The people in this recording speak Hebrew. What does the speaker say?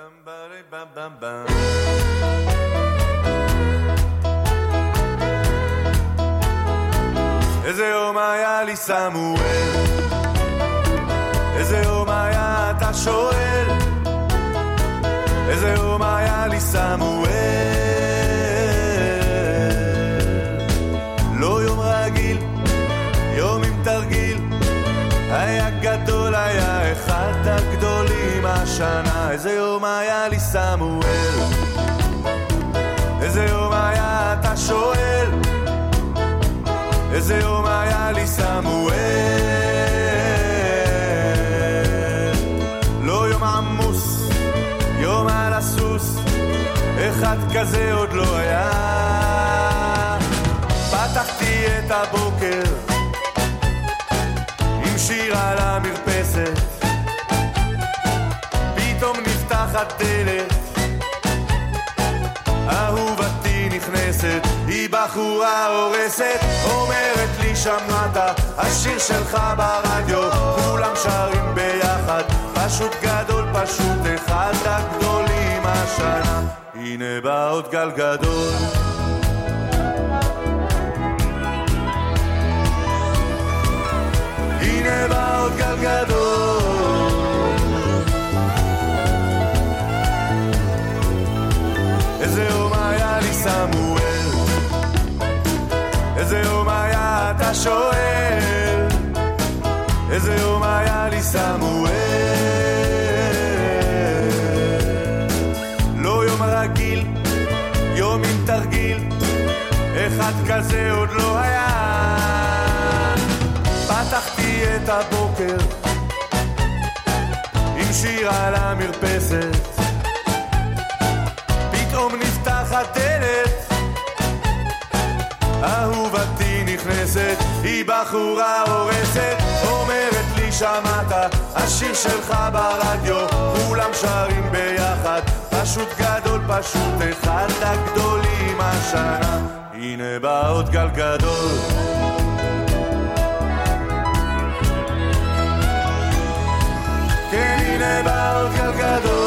איזה יום היה לי סמואל, איזה יום היה אתה שואל, איזה יום היה לי סמואל, לא יום רגיל, יום עם תרגיל, היה גדול, היה אחד הגדולים השנה. איזה יום היה לי סמואל, איזה יום היה אתה שואל, איזה יום היה לי סמואל, לא יום עמוס, יום על הסוס, אחד כזה עוד לא היה. פתחתי את הבוקר עם שיר על המרפסת, פתאום נפתחת דלת, אהובתי נכנסת, היא בחורה הורסת, אומרת לי שמעת השיר שלך ברדיו, כולם שרים ביחד, פשוט גדול, פשוט אחד הגדולים השנה. הנה בא עוד גל גדול, הנה בא עוד גל גדול, איזה יום היה לי סמואל, איזה יום היה אתה שואל, איזה יום היה לי סמואל, לא יום רגיל, יום עם תרגיל, אחד כזה עוד לא היה. פתחתי את הבוקר עם שיר על המרפסת, פתאום נפתחת דלת, אהובתי נכנסת, היא בחורה הורסת, אומרת לי שמעת השיר שלך ברדיו, כולם שרים ביחד, פשוט גדול, פשוט אחד הגדולים השנה. הנה בא עוד גל גדול, כן הנה בא עוד גל גדול,